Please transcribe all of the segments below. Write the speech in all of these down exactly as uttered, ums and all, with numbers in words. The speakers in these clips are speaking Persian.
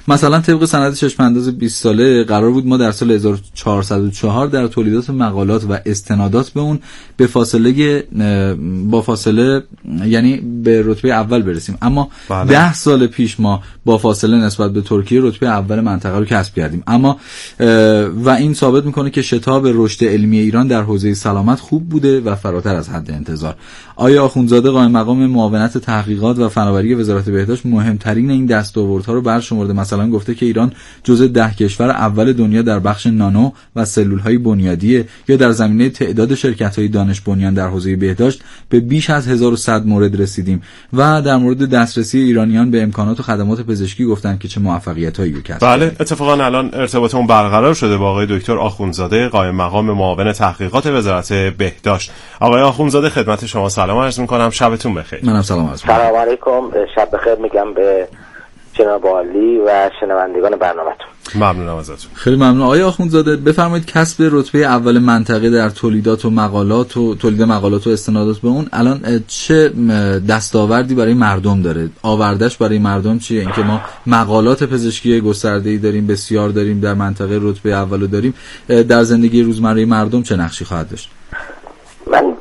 مثلا طبق سند چشم انداز بیست ساله قرار بود ما در سال هزار و چهارصد و چهار در تولیدات مقالات و استنادات به اون به فاصله با فاصله یعنی به رتبه اول برسیم، اما بله. ده سال پیش ما با فاصله نسبت به ترکیه رتبه اول منطقه رو کسب کردیم. اما و این ثابت میکنه که شتاب رشد علمی ایران در حوزه سلامت خوب بوده و فراتر از حد انتظار. آیا آخوندزاده قائم مقام معاونت تحقیقات و فناوری وزارت بهداشت مهمترین این دستاوردها رو برشمرده؟ مثلا گفته که ایران جزو ده کشور اول دنیا در بخش نانو و سلول‌های بنیادیه، یا در زمینه تعداد شرکت‌های دانش بنیان در حوزه بهداشت به بیش از هزار و صد مورد رسیدیم. و در مورد دسترسی ایرانیان به امکانات و خدمات پزشکی گفتن که چه موفقیت‌هایی کسب کردیم. بله، اتفاقا الان ارتباطمون برقرار شده با آقای دکتر آخوندزاده قائم مقام معاون تحقیقات وزارت بهداشت. آقای آخوندزاده خدمت شما سلام عرض می‌کنم، شبتون بخیر. منم سلام عرض می‌کنم. سلام علیکم، شب بخیر میگم به جناب عالی و شنوندگان برنامه‌تون. ممنونم ازتون. خیلی ممنون. آقای آخوندزاده بفرمایید کسب رتبه اول منطقه در تولیدات و مقالات و تولید مقالات و استنادات به اون الان چه دستاوردی برای مردم داره؟ آوردش برای مردم چیه؟ اینکه ما مقالات پزشکی گسترده‌ای داریم، بسیار داریم، در منطقه رتبه اولو داریم، در زندگی روزمره مردم چه نقشی خواهد داشت؟ من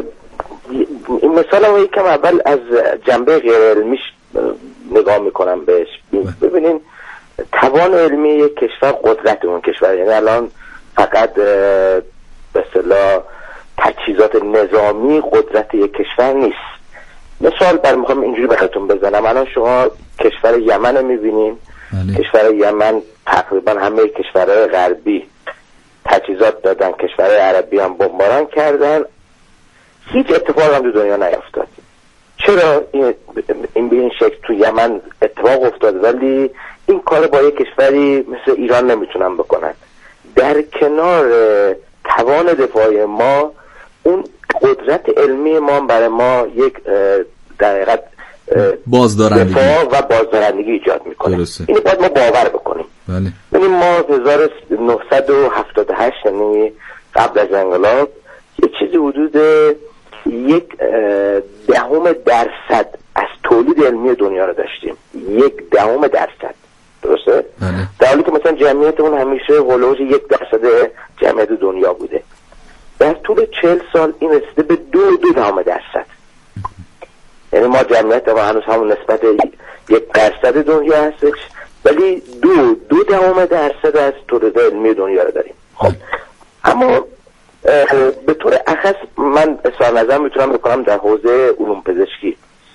این مثال رو یکم اول از جنبه غیر علمیش نگاه میکنم بهش. ببینین توان علمی یک کشور قدرت اون کشور، یعنی الان فقط به اصطلاح تجهیزات نظامی قدرت یک کشور نیست. مثال بر میخوام اینجوری براتون بزنم. الان شما کشور یمن رو میبینین. کشور یمن تقریبا همه کشورهای غربی تجهیزات دادن، کشورهای عربی هم بمباران کردن، هیچ اتفاق هم تو دنیا نیفتاد. چرا این به این شکل تو یمن اتفاق افتاد ولی این کار با یک کشوری مثل ایران نمیتونن بکنن؟ در کنار توان دفاعی ما، اون قدرت علمی ما برای ما یک در حقیقت بازدارندگی دفاع و بازدارندگی ایجاد میکنه. اینو باید ما باور بکنیم. بله. یعنی ما هزار و نهصد و هفتاد و هشت یعنی قبل از انقلاب یه چیزی حدود یک دهم درصد از تولید علمی دنیا رو داشتیم. یک دهم درصد، درسته؟ بله. در حالی که مثلا جمعیتمون همیشه هولوش یک درصد جمعیت دنیا بوده. در طول چهل سال این رسیده به دو دو دهم درصد. یعنی ما جمعیت ما هنوز همون نسبت یک درصد دنیا هستش ولی دو دو دهم درصد از تولید علمی دنیا رو داریم. خب اما به طور اخص من اظهار نظر میتونم بکنم در حوزه علوم پزشکی.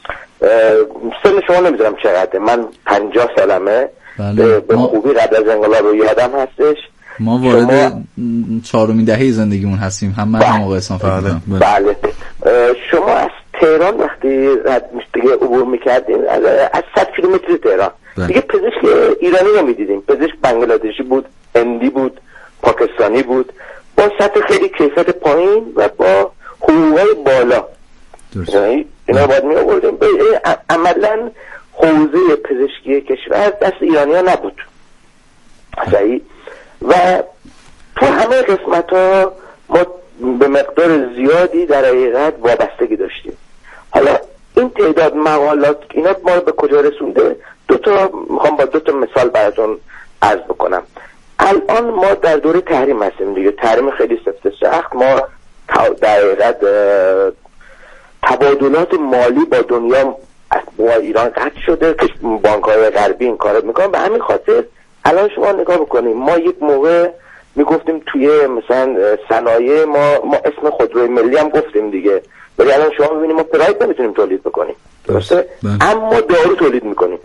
سن شما نمیدونم چقدره، من پنجاه سالمه. بله. به خوبی قبل از انقلاب رو یادم هستش. ما وارد شما... چهارمین دهه زندگیمون هستیم، هم من هم آقای اسلام فکر کنم. بله. بله. شما از تهران وقتی رد دیگه عبور میکردین از صد کیلومتر تهران، بله. دیگه پزشک ایرانی نمیدیدیم. پزشک بنگلادشی بود، هندی بود، پاکستانی بود، با سطح خیلی کیفیت پایین و با حقوقای بالا. یعنی اینا باید می آوردیم. عملا حوزه پزشکی کشور دست ایرانی ها نبود. صحیح. و تو همه قسمت ها ما به مقدار زیادی در حقیقت وابستگی داشتیم. حالا این تعداد مقالات اینا ما رو به کجا رسونده؟ دو تا میخوام با دو تا مثال براتون عرض بکنم. الان ما در دوره تحریم هستیم دیگه، تحریم خیلی سفت سخت. ما در حقیقت تبادلات مالی با دنیا با ایران قطع شده که بانک‌های غربی این کارو میکنن. به همین خاطر الان شما نگاه بکنیم، ما یک موقع میگفتیم توی مثلا صنایع ما ما اسم خودروی ملی هم گفتیم دیگه، ولی الان شما میبینیم ما پراید نمیتونیم تولید بکنیم، درسته؟ اما دارو تولید میکنیم.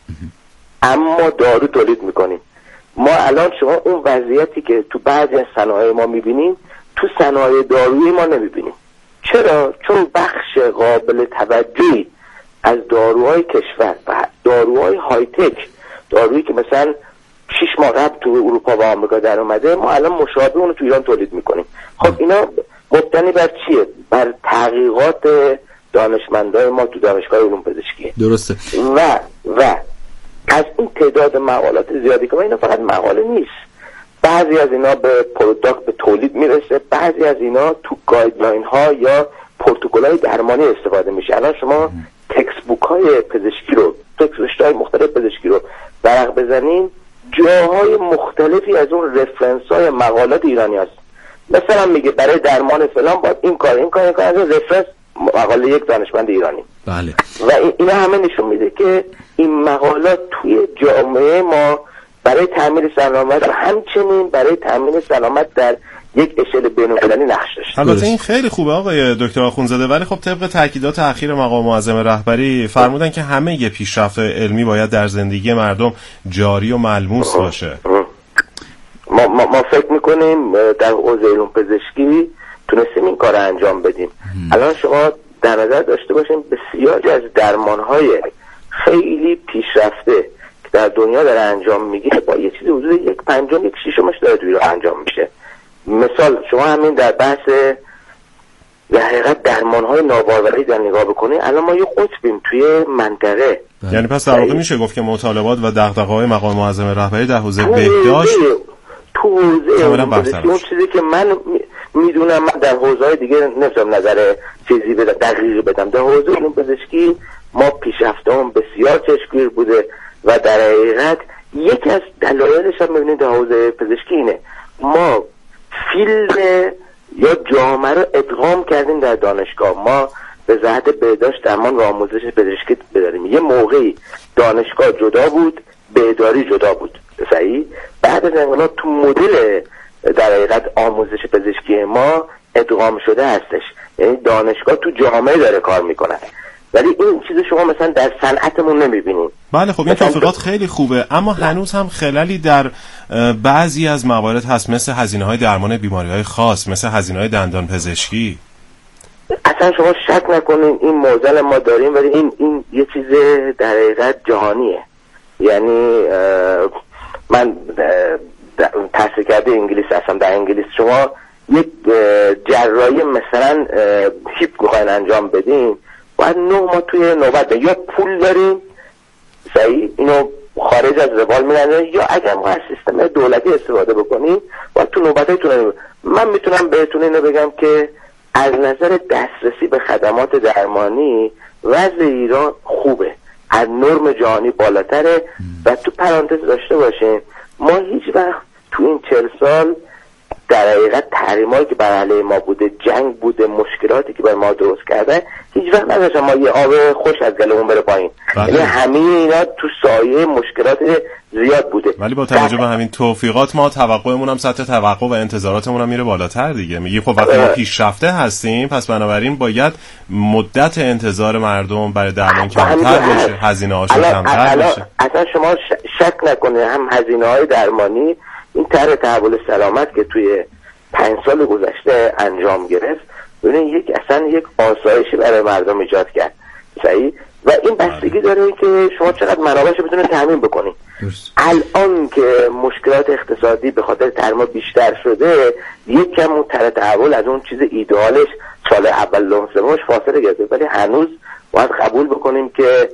اما دارو تولید میکنیم. ما الان شما اون وضعیتی که تو بعضی از صنایع ما میبینیم تو صنایع دارویی ما نمیبینیم. چرا؟ چون بخش قابل توجهی از داروهای کشور و داروهای های تک، دارویی که مثلا شش ماه قبل تو اروپا و آمریکا در اومده، ما الان مشابه اون رو تو ایران تولید میکنیم. خب اینا مبتنی بر چیه؟ بر تحقیقات دانشمندای ما تو دانشگاه علوم پزشکی. درسته. و و از این تعداد مقالات زیادی که اینا فقط مقاله نیست، بعضی از اینا به پروداکت به تولید میرسه، بعضی از اینا تو گایدلاین ها یا پروتکل های درمانی استفاده میشه. الان شما تکست بوک های پزشکی رو رشته‌های مختلف پزشکی رو ورق بزنیم، جاهای مختلفی از اون رفرنس‌های مقالات ایرانی هست. مثلا میگه برای درمان فلان باید این کار این کار این کار، از رفرنس مقاله یک دانشمند ایرانی. بله. و اینا همه نشون میده که این مقالات توی جامعه ما برای تامین سلامت و همچنین برای تامین سلامت در یک اشل بین‌المللی نقش داشت. البته این خیلی خوبه آقای دکتر آخوندزاده، ولی خب طبق تاکیدات اخیر مقام معظم رهبری فرمودن که همه ی پیشرفت علمی باید در زندگی مردم جاری و ملموس باشه. ما, ما, ما فکر میکنیم در حوزه علوم پزشکی تونستیم این کار انجام بدیم. الان شما در نظر داشته باشیم بسیاری از درمانهای خیلی پیشرفته که در دنیا داره انجام میگیره با یه چیزی حدود یک پنجم یک شیشمش داره توی رو انجام میشه. مثال شما همین در بحث در حقیقت درمانهای ناباروری در نگاه بکنید، الان ما یه قطبیم توی منطقه. یعنی پس در واقع میشه گفت که مطالبات و دغدغه‌های مقام معظم رهبری در حوزه بهداشت تو حوزه اون چیزی که من میدونم، من در حوزه‌های دیگه نمی‌تونم نظر چیزی بدم دقیقی بدم. در حوزه علوم پزشکی ما پیشرفتمون بسیار چشمگیر بوده و در حقیقت یکی از دلایلش هم می‌بینید در حوزه پزشکی اینه ما فیلد یا جامعه رو ادغام کردیم در دانشگاه. ما به جهت بهداشت درمان و آموزش پزشکی بداریم. یه موقعی دانشگاه جدا بود، بهداری جدا بود. صحیح؟ بعد از انقلاب تو مدل در حقیقت آموزش پزشکی ما ادغام شده هستش، یعنی دانشگاه تو جامعه داره کار میکنه، ولی این چیز شما مثلا در صنعتمون نمیبینید. بله خب این توفیقات خیلی خوبه، اما هنوز هم خللی در بعضی از موارد هست، مثل هزینه‌های درمان بیماری‌های خاص، مثل هزینه‌های دندان پزشکی. اصلا شما شک نکنین این موزل ما داریم، ولی این این یه چیز در حقیقت جهانیه. یعنی من تحصیل کرده انگلیس هستم. در انگلیس شما یک جراحی مثلا هیپ بخواین انجام بدین باید نه ماه توی نوبت یا پول داریم، صحیح، اینو خارج از روال میرن، یا اگر ما از سیستم دولتی استفاده بکنیم باید تو نوبتایتون. من میتونم بهتون اینو بگم که از نظر دسترسی به خدمات درمانی وضع ایران خوبه، از نرم جهانی بالاتره. و تو پرانتز داشته باشین ما هیچ وقت تو این چهل سال در حقیقت تحریمایی که بر علیه ما بوده، جنگ بوده، مشکلاتی که بر ما درست کرده، هیچ وقت نداشتن ما یه آب خوش از گلمون بره پایین. یعنی همه اینا تو سایه مشکلات زیاد بوده. ولی با توجه به همین توفیقات ما توقعمون هم سطح توقع و انتظاراتمون هم میره بالاتر دیگه. میگی خب وقتی ما پیشرفته هستیم پس بنابراین باید مدت انتظار مردم برای درمان کمتر بشه، هزینه‌هاشون کمتر بشه. اصلا شما شک نکنید هم هزینه‌های درمانی این طرح تحول سلامت که توی پنج سال گذشته انجام گرفت، ببینید یک اصلا یک آسایشی برای مردم ایجاد کرد. صحیح؟ و این بستگی داره که شما چقدر منابعش بتونه تامین بکنید. الان که مشکلات اقتصادی به خاطر تحریم بیشتر شده، یک کم اون طرح تحول از اون چیز ایدئالش سال اول و سومش فاصله گرفته، ولی هنوز باید قبول بکنیم که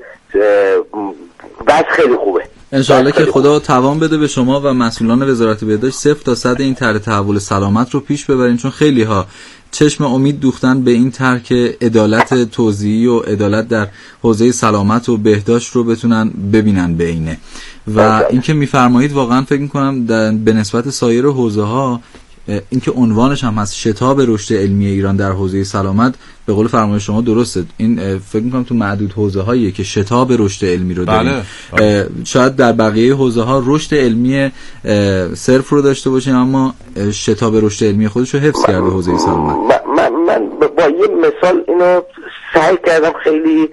بس خیلی خوبه. انشاءالله که خدا توان بده به شما و مسئولان وزارت بهداشت صفر تا صد این طرح تحول سلامت رو پیش ببرین، چون خیلی ها چشم امید دوختن به این طرح که عدالت توزیعی و عدالت در حوزه سلامت و بهداشت رو بتونن ببینن به اینه. و اینکه میفرمایید واقعا فکر میکنم به نسبت سایر حوزه ها اینکه عنوانش هم هست شتاب رشد علمی ایران در حوزه سلامت، به قول فرمایش شما درسته. این فکر میکنم تو معدود حوزه هاییه که شتاب رشد علمی رو داریم. بله. بله. شاید در بقیه حوزه ها رشد علمی صرف رو داشته باشیم، اما شتاب رشد علمی خودش رو حفظ کرده حوزه سلامت. من, من با یه مثال اینو سعی کردم خیلی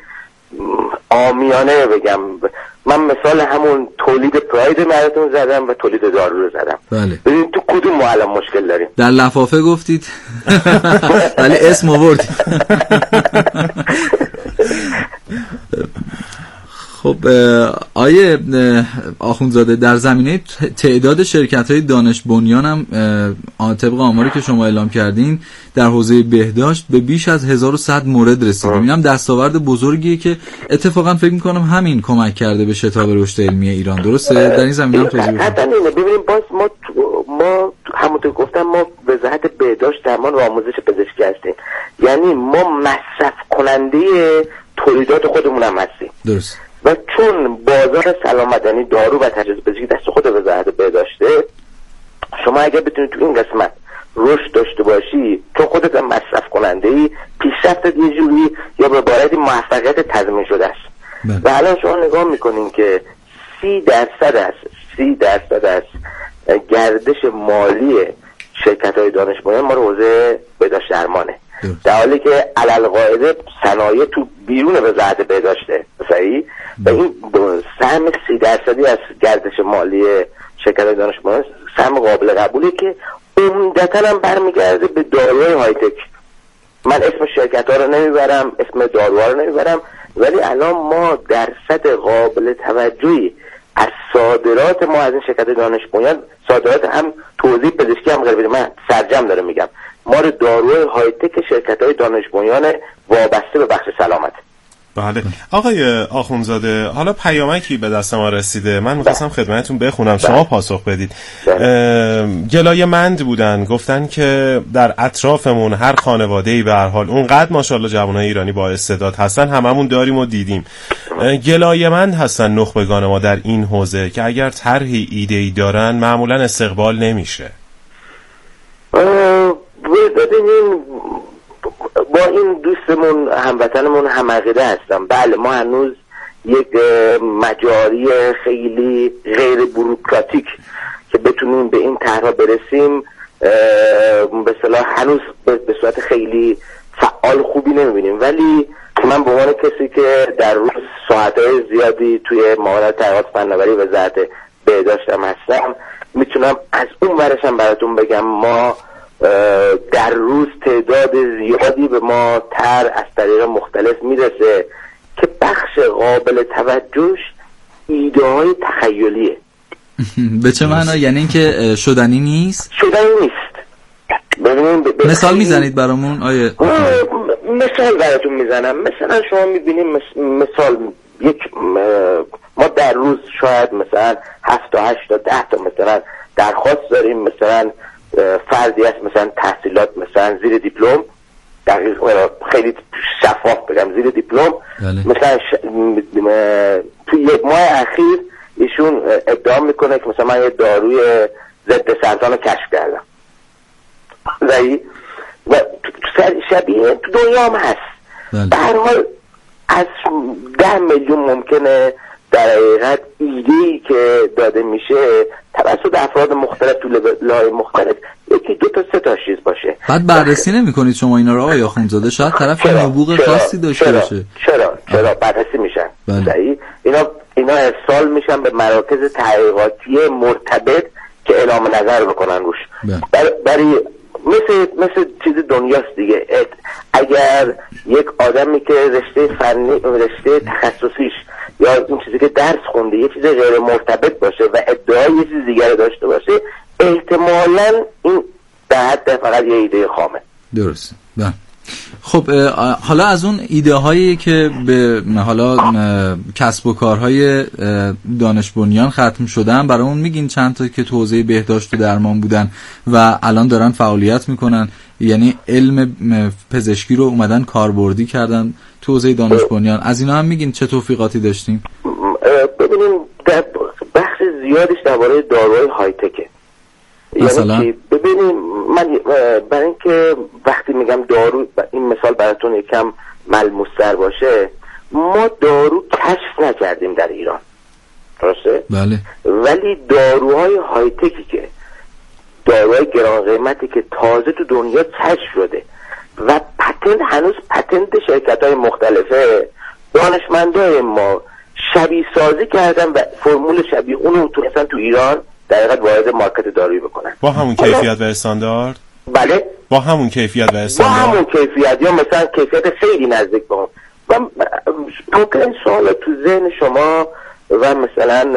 عامیانه بگم. من مثال همون تولید پراید براتون زدم و تولید دارو رو زدم. بله. ببین تو کدوم ما الان مشکل داریم؟ در لفافه گفتید ولی اسم آوردید. خب آیه آخوندزاده، در زمینه تعداد شرکت‌های دانش بنیان هم طبق آماری که شما اعلام کردین در حوزه بهداشت به بیش از هزار و صد مورد رسیدیم. اینم دستاورد بزرگیه که اتفاقا فکر می‌کنم همین کمک کرده به شتاب رشد علمی ایران. درسته؟ در این زمینه هم توضیح بدید. حتما اینه. ببینیم باز ما ما همونطور گفتم ما وزارت بهداشت درمان و آموزش پزشکی هستیم، یعنی ما مصرف کننده تولیدات خودمون هم هستیم. درست. و چون بازار سلامت یعنی دارو و تجهیزات پزشکی دست خود وزارت بهداشته، شما اگر بتونید تو این قسمت رشد داشته باشی، تو خودت هم مصرف کننده ای، پیشرفتت یه جوری یا به عبارتی موفقیت تضمین شده است. و الان شما نگاه میکنین که سی درصد است سی درصد از گردش مالی شرکت های دانش بنیان ما رو حوزه بهداشت درمانه، در حالی که علالقاعده صنایع تو بیرون وزارت بهداشته. صحیح؟ و این سهم سی درصدی از گردش مالی شرکت های دانش بنیان سهم قابل قبوله که عمدتاً هم برمیگرده به داروهای های تک. من اسم شرکت ها رو نمیبرم، اسم داروها رو نمیبرم، ولی الان ما درصد قابل توجهی از صادرات ما از این شرکت دانش بنیان، صادرات هم توزیع پزشکی هم غیر، من سرجم دارم میگم، ما رو داروهای های تک شرکت های دانش بنیان وابسته به بخش سلامت. بله آقای آخوندزاده، حالا پیامکی به دست ما رسیده، من می‌خواستم خدمتتون بخونم، شما پاسخ بدید. گلایه‌مند بودن، گفتن که در اطرافمون هر خانواده‌ای به هر حال اونقدر ماشاءالله جوانای ایرانی با استعداد هستن، هممون داریم و دیدیم. گلایه‌مند هستن نخبگان ما در این حوزه که اگر طرحی ایده‌ای دارن معمولاً استقبال نمیشه. ببینیم با این دوستمون هموطنمون هم عقیده هستم. بله ما هنوز یک مجاری خیلی غیر بوروکراتیک که بتونیم به این طرح برسیم به اصطلاح هنوز به صورت خیلی فعال خوبی نمیبینیم، ولی من به عنوان کسی که در روز ساعتهای زیادی توی معاونت تحقیقات فناوری وزارت بهداشت هم هستم، میتونم از اون ورشم براتون بگم ما در روز تعداد زیادی به ما تر از طریق مختلف میرسه که بخش قابل توجهش ایده های تخیلیه. به چه معنا؟ یعنی اینکه شدنی نیست؟ شدنی نیست. ببینیم ب... مثال میزنید برامون آیه؟ مثال براتون میزنم. مثلا شما میبینیم مثال یک ما در روز شاید مثلا هفت تا هشت تا ده تا مثلا درخواست داریم، مثلا فردی است مثلا تحصیلات مثلا زیر دیپلم، دقیق خیلی شفاف بگم زیر دیپلم، مثلا ش... تو یک ماه اخیر ایشون ادعا میکنه که مثلا من یه داروی ضد سرطان رو کشف کردم. زایی و شبیه تو دنیا هم هست. در حال از ده میلیون ممکنه در حقیقت ایده‌ای که داده میشه توسط افراد مختلف تو لایه مختلف یکی دو تا سه تا چیز باشه. بعد بررسی نمی‌کنید شما اینا رو آقای آخوندزاده؟ شاید طرف نبوغ خاصی داشته چرا؟ باشه. چرا چرا بررسی میشن. صحیح. اینا اینا ارسال میشن به مراکز تحقیقاتی مرتبط که اعلام نظر بکنن روش. برای مثل مثل چیز دنیاست دیگه. اگر یک آدمی که رشته فنی رشته تخصصیش یا اون چیزی که درس خونده یه چیز غیر مرتبط باشه و ادعای یه چیز دیگه داشته باشه، احتمالاً این در حد فقط یه ایده خامه. درسته. بله. خب حالا از اون ایده هایی که به حالا کسب و کارهای دانش بنیان ختم شدن برامون میگین چند تا که تو حوزه بهداشت و درمان بودن و الان دارن فعالیت میکنن، یعنی علم پزشکی رو اومدن کاربردی کردن تو حوزه دانش بنیان، از اینا هم میگین چه توفیقاتی داشتیم؟ ببینیم بخش زیادش درباره داروهای های تکه. یعنی ببینیم من برای اینکه وقتی میگم دارو، این مثال براتون یکم ملموس‌تر باشه، ما دارو کشف نکردیم در ایران، درسته؟ بله. ولی داروهای های تکی که داروهای گران قیمتی که تازه تو دنیا کشف شده و پتنت هنوز پتنت شرکت‌های مختلفه، دانشمندای ما شبیه سازی کردن و فرمول شبیه اون رو تونستن تو ایران در حقیقت وارد مارکت دارویی بکنن با همون کیفیت و استاندارد. بله با همون کیفیت و استاندارد، با همون کیفیت یا مثلا کیفیت خیلی نزدیک به اون. و ممکن این سوال تو ذهن شما و مثلا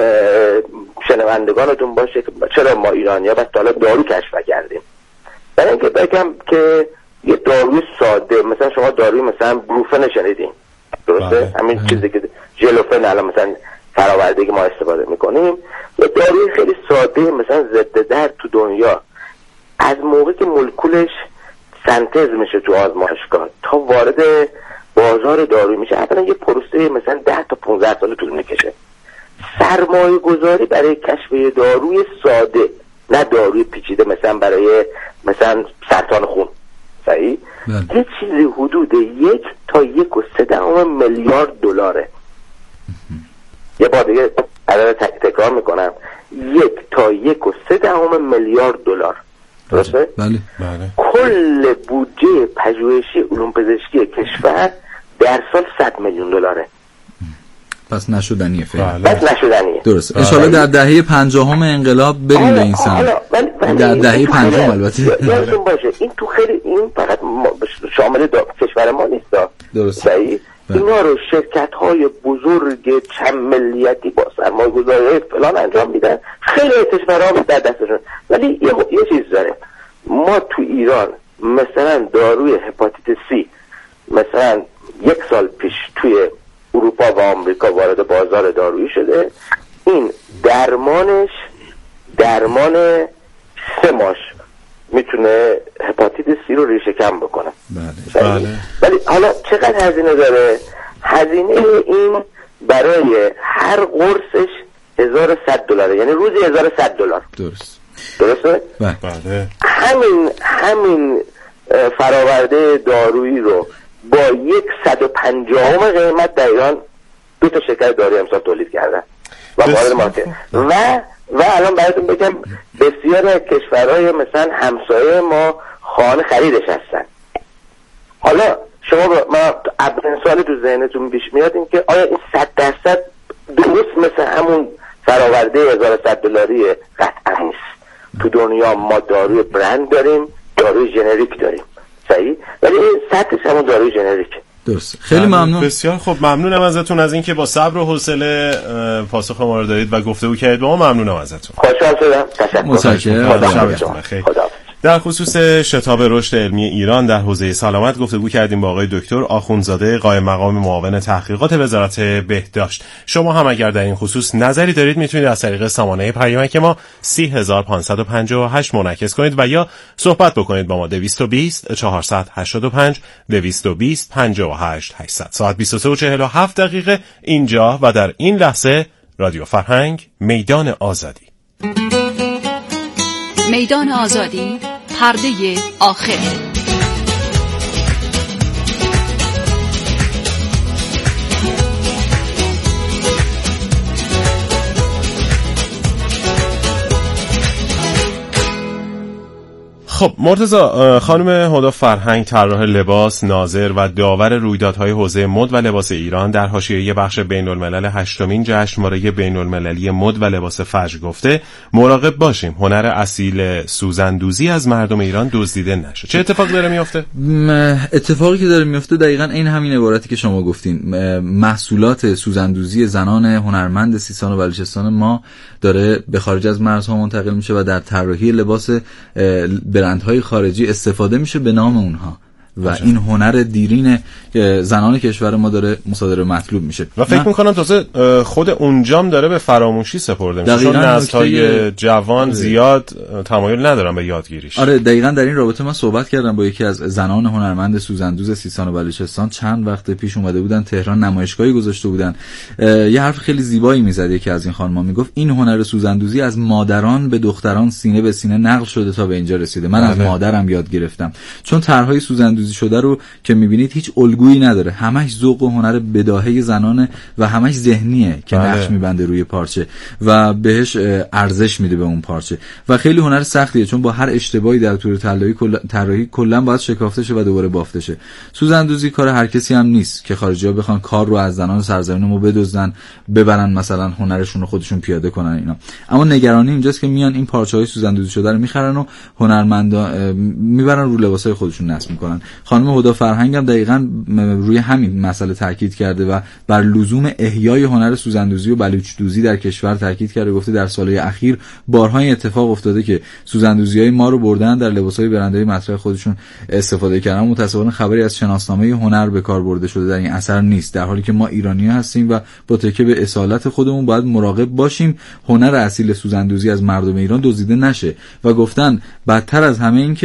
شنوندگانتون باشه که چرا ما ایرانی‌ها بس حالا دارو کشف کردیم. برای اینکه بگم که یه داروی ساده، مثلا شما داروی مثلا بروفن شنیدین، درسته؟ همین اه. چیزی که ژلوفن الان مثلا فراورده که ما استفاده میکنیم، یه داروی خیلی ساده مثلا ضد درد تو دنیا از موقعی که مولکولش سنتز میشه تو آزمایشگاه تا وارد بازار دارویی میشه، اولا یه پروسه مثلا ده تا پانزده سال طول میکشه. سرمایه گذاری برای کشف داروی ساده، نه داروی پیچیده مثلا برای مثلا سرطان خون، صحیح؟ یه چیزی حدود یک تا یک و سه دهم میلیارد دلاره. یه بار دیگه عدد تکرار میکنم، یک تا یک و سه دهم میلیارد دلار. درسته؟ بله. بله. کل بودجه پژوهشی علوم پزشکی کشور در سال صد میلیون دلاره. پس نشدنیه فعلا. بله. پس نشدنیه. درست. ان شاءالله در دهه پنجاهم انقلاب بریم به این سمت. در دهه پنجم البته. یادتون باشه این تو خیلی این فقط شامل کشور ما نیست. درست. صحیح؟ اینا رو شرکت‌های بزرگ چند ملیتی با سرمایه‌گذاری فلان انجام میدن، خیلی کشورها در دستشون. ولی یه, یه چیز داره، ما تو ایران مثلا داروی هپاتیت سی مثلا یک سال پیش توی اروپا و آمریکا وارد بازار دارویی شده، این درمانش درمان سه ماش میتونه هپاتیت سی رو ریشه کم بکنه. بله. بله. ولی حالا چقدر هزینه داره؟ هزینه این برای هر قرصش هزار و صد دلاره، یعنی روزی هزار و صد دلار. درست. درسته؟ بله. همین همین فراورده دارویی رو با یک صد و پنجاهم قیمت در ایران دو تا شرکت دارویی امسال تولید کردن و وارد مارکت. و و الان براتون بگم بسیار از کشورهای مثلا همسایه ما خانه خریدش هستن. حالا شما ما اولین سال تو ذهنتون پیش میاد این که آیا این صد درصد درست مثل همون فراورده هزار و صد دلاری قطعا نیست. تو دنیا ما داروی برند داریم، داروی جنریک داریم، صحیح؟ ولی این سطحش همون داروی جنریک. درست. خیلی ممنون. بسیار خوب، ممنونم ازتون از اینکه با صبر و حوصله پاسخ ما رو دادید و گفتگو کردید با ما. ممنونم ازتون. خوشحال شدم. تشکر. متشکرم. در خصوص شتاب رشد علمی ایران در حوزه سلامت گفتگو کردیم با آقای دکتر آخوندزاده، قائم مقام معاون تحقیقات وزارت بهداشت. شما هم اگر در این خصوص نظری دارید میتونید از طریق سامانه پیامک ما سی هزار پانصد و پنجاه و هشت منعکس کنید و یا صحبت بکنید با ما دویست و بیست چهارصد و هشتاد و پنج دویست و بیست پنجاه و هشت هشتصد. ساعت بیست و سه و چهل و هفت دقیقه اینجا و در این لحظه رادیو فرهنگ، میدان آزادی. میدان آزادی، پرده آخر. خب مرتضی، خانم هدی فرهنگ، طراح لباس، ناظر و داور رویدادهای حوزه مد و لباس ایران، در حاشیه بخش بین‌الملل هشتمین جشنواره بین‌المللی مد و لباس فجر گفته مراقب باشیم هنر اصیل سوزندوزی از مردم ایران دزدیده نشه. چه اتفاقی داره میفته؟ اتفاقی که داره میفته دقیقاً این همین عبارتی که شما گفتین. محصولات سوزندوزی زنان هنرمند سیستان و بلوچستان ما داره به خارج از مرزها منتقل میشه و در طراحی لباس برندهای خارجی استفاده میشه به نام اونها و آجا. این هنر دیرین زنان کشور ما داره مصادره مطلوب میشه و فکر میکنم تازه خود اونجام داره به فراموشی سپرده میشه، چون نسل‌های جوان آره. زیاد تمایل ندارن به یادگیریش. آره دقیقاً در این رابطه من صحبت کردم با یکی از زنان هنرمند سوزندوز سیستان و بلوچستان. چند وقت پیش اومده بودن تهران، نمایشگاهی گذاشته بودن. یه حرف خیلی زیبایی میزد یکی از این خانم‌ها، میگفت این هنر سوزندوزی از مادران به دختران سینه به سینه نقل شده تا به اینجا رسیده. من آره. از مادرم یاد گرفتم، چون طرحهای سوزندوزی شده رو که میبینید هیچ الگویی نداره، همش ذوق و هنر بداهه زنانه و همش ذهنیه که بله. نقش میبنده روی پارچه و بهش ارزش میده به اون پارچه و خیلی هنر سختیه، چون با هر اشتباهی در طول طراحی طراحی کلا باید شکافته شه و دوباره بافته شه. سوزندوزی کار هر کسی هم نیست که خارجی‌ها بخوان کار رو از زنان سرزمین ما بدزدن، ببرن مثلا هنرشون رو خودشون پیاده کنن اینا. اما نگرانی اینجاست که میان این پارچه‌های سوزندوزی شده رو میخرن و هنرمندا میبرن رو لباسای خودشون نصب میکنن. خانم هدی فرهنگ هم دقیقاً روی همین مسئله تاکید کرده و بر لزوم احیای هنر سوزندوزی و بلوچ‌دوزی در کشور تاکید کرده. گفته در سالهای اخیر بارها این اتفاق افتاده که سوزندوزی‌های ما رو بردن در لباس‌های برندهای مطرح خودشون استفاده کردن. متأسفانه خبری از شناسنامه هنر به کار برده شده در این اثر نیست، در حالی که ما ایرانی‌ها هستیم و با تکیه به اصالت خودمون باید مراقب باشیم هنر اصیل سوزندوزی از مردم ایران دزدیده نشه. و گفتن بدتر از همه این که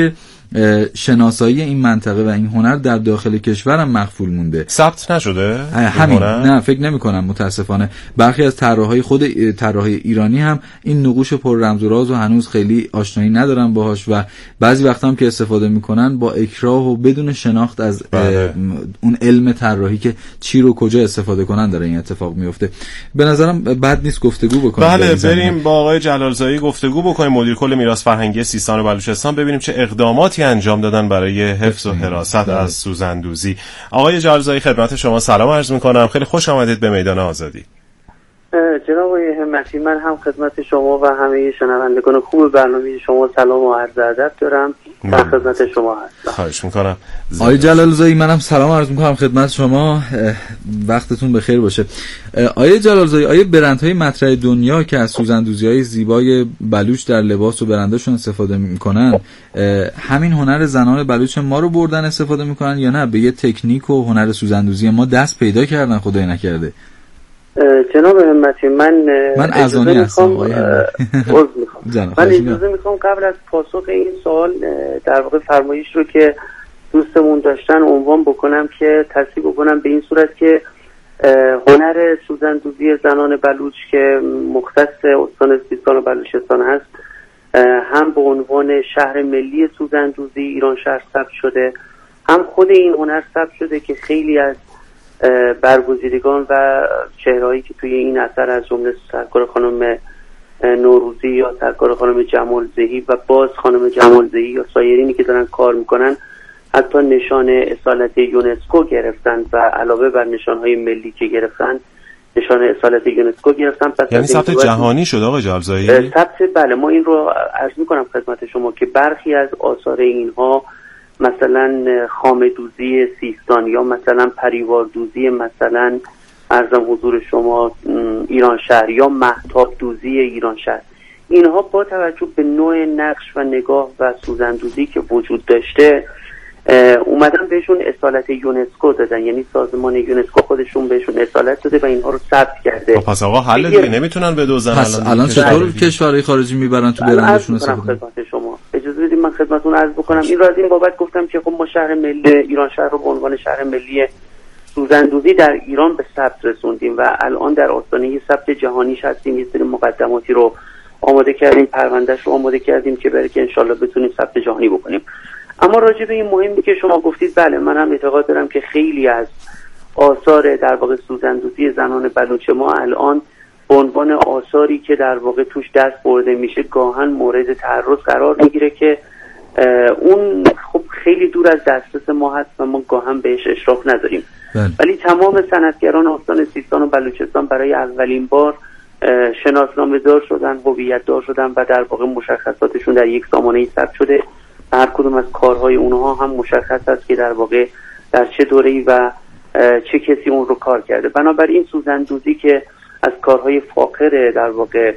شناسایی این منطقه و این هنر در داخل کشورم مخفول مونده. ثبت نشده همین؟ نه فکر نمی کنم متاسفانه. برخی از طراحهای خود طراحای ایرانی هم این نقوش پر رمز و راز و هنوز خیلی آشنایی ندارن باهاش و بعضی وقتا هم که استفاده میکنن با اکراه و بدون شناخت از اون علم طراحی که چی رو کجا استفاده کنن داره این اتفاق میفته. به نظرم بد نیست گفتگو بکنیم. بله بریم با آقای جلالزایی گفتگو بکنیم، مدیر کل میراث فرهنگی سیستان و بلوچستان، ببینیم چه اقداماتی انجام دادن برای حفظ و حراست از سوزندوزی. آقای جلالزایی خدمت شما سلام عرض میکنم، خیلی خوش آمدید به میدان آزادی. جناب آقای همتی، من هم خدمت شما و همه شنوندگان خوب برنامه شما سلام و عرض ادب دارم. در خدمت شما هستم. خواهش میکنم. آقای جلالزایی منم سلام عرض میکنم خدمت شما، وقتتون بخیر باشه. آقای جلالزایی، آیا برندهای مطرح دنیا که از سوزندوزی‌های زیبای بلوچ در لباس و برنداشون استفاده میکنن همین هنر زنان بلوچ ما رو بردن استفاده میکنن یا نه به یه تکنیک و هنر سوزندوزی ما دست پیدا کردن خدای نکرده؟ جناب همتی، من من اذانی هستم. من اجازه میخوام قبل از پاسخ این سوال در واقع فرمایش رو که دوستمون داشتن عنوان بکنم که تصحیح بکنم به این صورت که هنر سوزندوزی زنان بلوچ که مختص استان سیستان و بلوچستان هست هم به عنوان شهر ملی سوزندوزی ایران شهر ثبت شده، هم خود این هنر ثبت شده که خیلی از برگزیدگان و چهرهایی که توی این اثر از جمله سرکار خانم نوروزی یا سرکار خانم جمالزهی و باز خانم جمالزهی یا سایرینی که دارن کار میکنن حتی نشان اصالت یونسکو گرفتن و علاوه بر نشانهای ملی که گرفتن نشان اصالت یونسکو گرفتن. پس یعنی ثبت جهانی شد آقای جلالزایی؟ ثبت بله، ما این رو عرض میکنم خدمت شما که برخی از آثار اینها مثلا خامه‌دوزی سیستان یا مثلا پریواردوزی مثلا عرضم حضور شما ایران شهر یا مهتاب دوزی ایران شهر، اینها با توجه به نوع نقش و نگاه و سوزندوزی که وجود داشته اومدن بهشون اصالت یونسکو دادن، یعنی سازمان یونسکو خودشون بهشون اصالت داده و اینها رو ثبت کرده. پس آقا حل دیگه نمیتونن بدوزن. پس الان, الان چطور کشورهای خارجی میبرن تو برندشون استفاده خدمت شما اجازه بدید من خدمتتون عرض بکنم. این رو از این بابت گفتم که خب ما شهر ملی ایران شهر رو به عنوان شهر ملی سوزندوزی در ایران به ثبت رسوندیم و الان در آستانه ثبت جهانیش هستیم. یه سری مقدماتی رو آماده کردیم، پروندهش رو آماده کردیم که برای که انشالله بتونیم ثبت جهانی بکنیم. اما راجع به این مهمی که شما گفتید، بله من هم اعتقاد دارم که خیلی از آثار در واقع سوزندوزی زنان بلوچ ما الان به عنوان آثاری که در واقع توش دست برده میشه گاهن مورد تعرض قرار میگیره که اون خب خیلی دور از دسترس ما هست و ما گاهن بهش اشراف نداریم. بله. ولی تمام صنعتگران استان سیستان و بلوچستان برای اولین بار شناسنامه دار شدن، هویت دار شدن و در واقع مشخصاتشون در یک سامانه ثبت شده. هر کدوم از کارهای اونها هم مشخص است که در واقع در چه دوره‌ای و چه کسی اون رو کار کرده. بنابراین سوزندوزی که از کارهای فاخر در واقع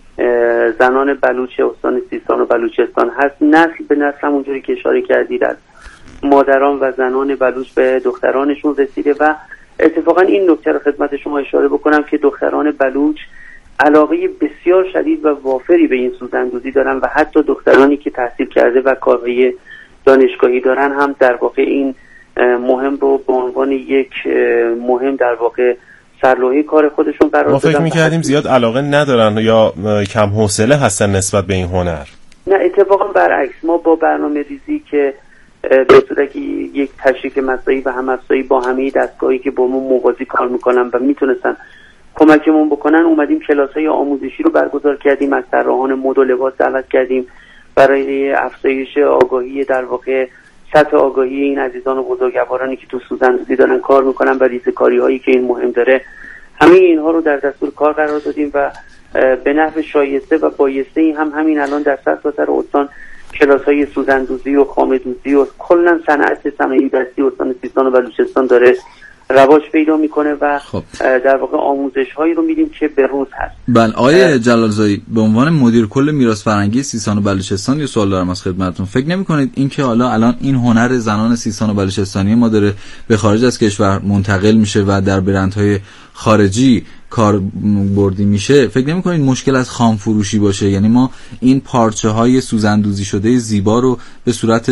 زنان بلوچ استان سیستان و بلوچستان هست، نسل به نسل همونجوری که اشاره کردید از مادران و زنان بلوچ به دخترانشون رسیده و اتفاقا این نکته رو خدمت شما اشاره بکنم که دختران بلوچ علاقه بسیار شدید و وافری به این سوزندوزی دارن و حتی دخترانی که تحصیل کرده و کارهای دانشگاهی دارن هم در واقع این مهم رو به عنوان یک مهم در واقع سرلوحه کار خودشون قرار دادن. ما فکر می‌کردیم زیاد علاقه ندارن یا کم حوصله هستن نسبت به این هنر. نه اتفاقا برعکس، ما با برنامه ریزی که به صورت یک تشریک مساعی و هم افزایی با همه دستگاهی که با ما موازی کار میکنن و میتونستن کمکمون بکنن اومدیم کلاس‌های آموزشی رو برگزار کردیم، از طراحان مد و لباس دعوت کردیم برای افزایش آگاهی در واقع سطح آگاهی این عزیزان و بزرگوارانی که تو سوزندوزی دارن کار میکنن و ریزکاری‌هایی که این مهم داره، همه اینها رو در دستور کار قرار دادیم و به نحو شایسته و بایسته این هم همین الان در سرتاسر استان کلاس‌های سوزندوزی و خامه‌دوزی و کلاً صنعت صنایع دستی استان سیستان و بلوچستان داره رواج پیدا میکنه و خب. در واقع آموزش هایی رو میدیم که به روز هست. بله آقای جلالزایی، به عنوان مدیر کل میراث فرهنگی سیستان و بلوچستان یه سوال دارم از خدمتتون. فکر نمی‌کنید این که حالا الان این هنر زنان سیستان و بلوچستانی ما داره به خارج از کشور منتقل میشه و در برندهای خارجی کار بردی میشه، فکر نمی‌کنید مشکل از خام فروشی باشه؟ یعنی ما این پارچه‌های سوزندوزی شده زیبا رو به صورت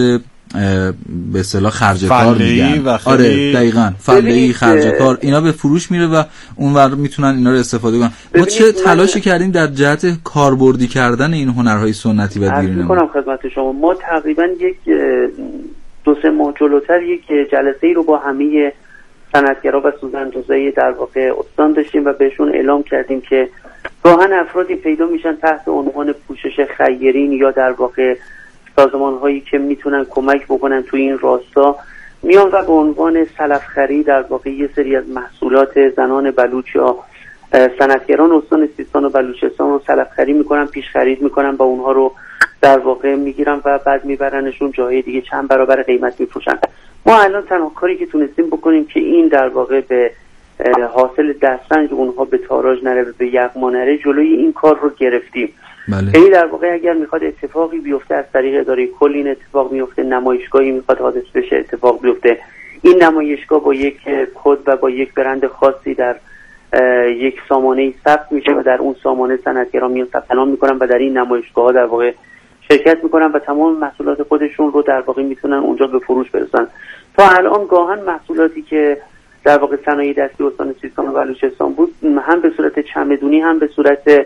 به اصطلاح خرج کار میگن. آره دقیقاً، فله‌ای خرج کار، اینا به فروش میره و اونور میتونن اینا رو استفاده کنن. ما چه تلاشی کردیم در جهت کاربردی کردن این هنرهای سنتی و دیرینه؟ میگم خدمت شما، ما تقریبا یک دو سه ماه جلوتر یک جلسه‌ای رو با همه صنعتگرا و سوزندوزای در واقع استان داشتیم و بهشون اعلام کردیم که گاهن افرادی پیدا میشن تحت عنوان پوشش خیرین یا در واقع سازمان هایی که میتونن کمک بکنن توی این راستا، میان و به عنوان سلفخری در واقع یه سری از محصولات زنان بلوچ یا صنعتگران استان سیستان و بلوچستان رو سلفخری میکنن، پیش خرید میکنن و اونها رو در واقع میگیرن و بعد میبرنشون جاهای دیگه چند برابر قیمت میفروشن. ما الان تنها کاری که تونستیم بکنیم که این در واقع به حاصل دسترنج اونها به تاراج نره و به یغما نره، جلوی این کار رو گرفتیم. بله. یعنی در واقع اگر میخواد اتفاقی بیفته از طریق اداره کل این اتفاق میفته، نمایشگاهی میخواد حادث بشه اتفاق بیفته، این نمایشگاه با یک کد و با یک برند خاصی در یک سامانه ثبت میشه و در اون سامانه صنعتگران میان ثبت نام میکنن و در این نمایشگاه ها در واقع شرکت میکنن و تمام محصولات خودشون رو در واقع میتونن اونجا به فروش برسن. تا الان گاهن محصولاتی که در واقع صنایع دستی استان سیستان و بلوچستان بود هم به صورت چمدونی هم به صورت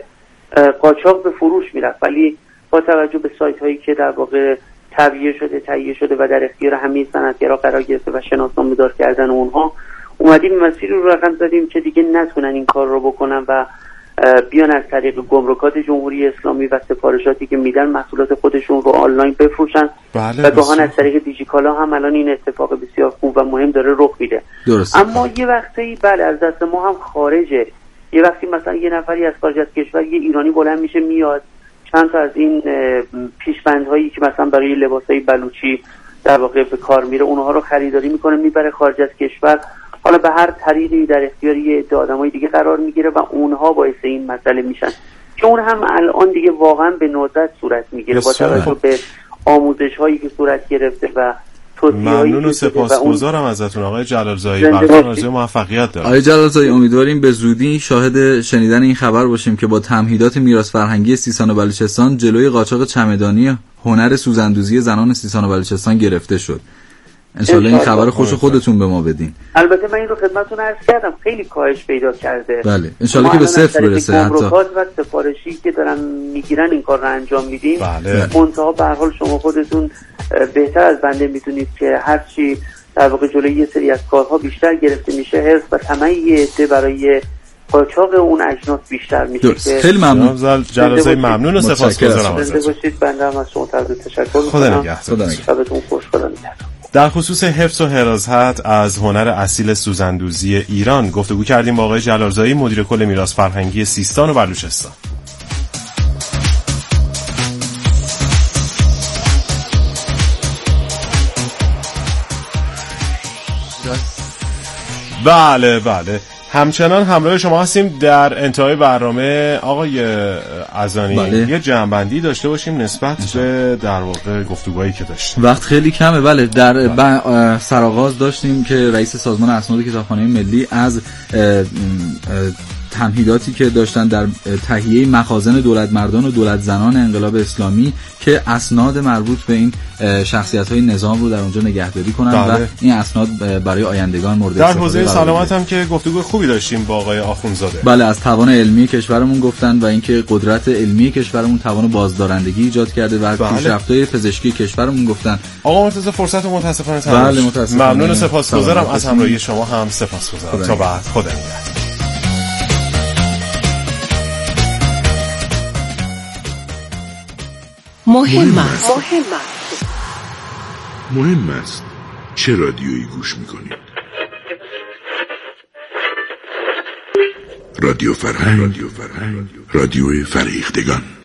قاچاق به فروش میرفت، ولی با توجه به سایت هایی که در واقع تبیه شده تهیه شده و در اختیار همه صنعتگرا قرار گرفته و شناسنامه دار کردن اونها، اومدیم مسیر رو رقم زدیم که دیگه نتونن این کار رو بکنن و بیان از طریق گمرکات جمهوری اسلامی و سفارشاتی که میدن محصولات خودشون رو آنلاین بفروشن. بله و گاهن از طریق دیجیکالا هم الان این اتفاق بسیار خوب و مهم داره رخ میده. اما یه وقتی بله از دست ما هم خارجه. یه وقتی مثلا یه نفری از خارج از کشور، یه ایرانی بلند میشه میاد چند تا از این پیشبندهایی که مثلا برای لباسای بلوچی در واقع به کار میره اونها رو خریداری میکنه میبره خارج از کشور، حالا به هر طریقی در اختیار یه عده آدمای دیگه قرار میگیره و اونها باعث این مسئله میشن که اون هم الان دیگه واقعا به ندرت صورت میگیره با توجه به آموزش هایی که صورت گرفته و ممنون و سپاسگزارم ازتون آقای جلالزایی. براتون آرزوی موفقیت دارم. آقای جلالزایی، امیدواریم به زودی شاهد شنیدن این خبر باشیم که با تمهیدات میراث فرهنگی سیستان و بلوچستان جلوی قاچاق چمدانی هنر سوزندوزی زنان سیستان و بلوچستان گرفته شد. انشالله این خبر خوش خودتون به ما بدین. البته من این رو خدمتتون عرض کردم خیلی کاهش پیدا کرده. بله انشالله که به صفر برسه. حتی و سفارشی که دارن میگیرن این کار رو انجام میدیم. بله. منتها به هر حال شما خودتون بهتر از بنده میدونید که هر چی در واقع جلوی یه سری از کارها بیشتر گرفته میشه، حرص و طمع یه عده برای قاچاق اون اجناس بیشتر میشه. که خیلی ممنون جلالزایی، ممنون و سپاسگزارم ازتون. زنده باشید. بنده هم از شما تشکر میکنم. خدا نگهدار. شبتون خوش. خدا نگهدار. در خصوص حفظ و حراست از هنر اصیل سوزندوزی ایران گفتگو کردیم با آقای جلالزایی، مدیر کل میراث فرهنگی سیستان و بلوچستان. بله بله همچنان همراه شما هستیم. در انتهای برنامه آقای عزانی بله. یه جمع‌بندی داشته باشیم نسبت به در واقع گفتگوهایی که داشتیم. وقت خیلی کمه. بله در بله. سرآغاز داشتیم که رئیس سازمان اسناد کتابخانه ملی از اه اه تمهیداتی که داشتن در تهیه مخازن دولت مردان و دولت زنان انقلاب اسلامی که اسناد مربوط به این شخصیت‌های نظام رو در اونجا نگهداری کنن بله. و این اسناد برای آیندگان مورد در حوزه سلامت هم که گفتگو خوبی داشتیم با آقای آخوندزاده. بله از توان علمی کشورمون گفتن و اینکه قدرت علمی کشورمون توان بازدارندگی ایجاد کرده و بله. پیشرفت‌های پزشکی کشورمون گفتن. آقا مرتضی فرصت متاسفانه تمام. بله متاسفانه. ممنون و سپاسگزارم از همراهی شما هم سپاسگزارم. تا بعد خدا نگهدار. مهم است. مهم است. مهم است. چه رادیویی گوش میکنید؟ رادیو فرهنگ. رادیو فرهنگ. رادیو فریختگان.